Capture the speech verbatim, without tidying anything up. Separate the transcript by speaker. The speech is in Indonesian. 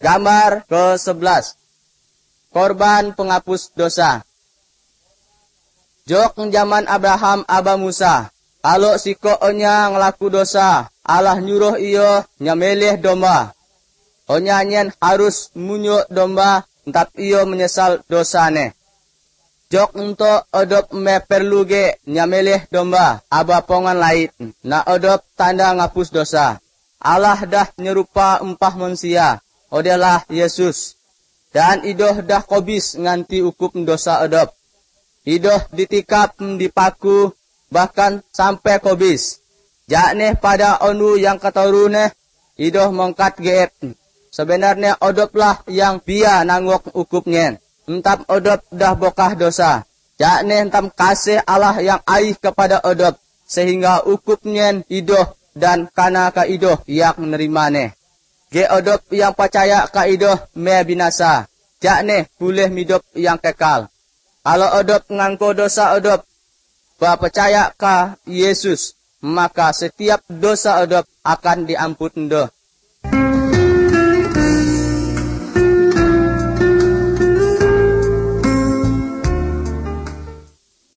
Speaker 1: Gambar ke sebelas. Korban penghapus dosa. Jok zaman Abraham aba Musa. Kalau si ko'onya ngelaku dosa, Allah nyuruh iyo nyamelih domba. Onya nyen harus munyuk domba, entap iyo menyesal dosane. Jok untuk odop me perlu ge nyamelih domba, aba pongan lain. Na odop tanda ngapus dosa. Allah dah nyerupa empah manusia. Odelah Yesus. Dan idoh dah kobis nganti ukup dosa odop. Idoh ditikap dipaku bahkan sampai kobis. Jakneh pada onu yang keturuneh idoh mengkat geet. Sebenarnya odoplah yang biya nanggok ukupnya. Entap odop dah bokah dosa. Jakneh entam kasih Allah yang aih kepada odop. Sehingga ukupnya idoh dan kana ka idoh yang menerimane. Ge odop yang percaya ka idoh me binasa. Jakneh boleh midop yang kekal. Kalau odop ngangko dosa odop, ba percaya ka Yesus, maka setiap dosa odop akan diampun doh.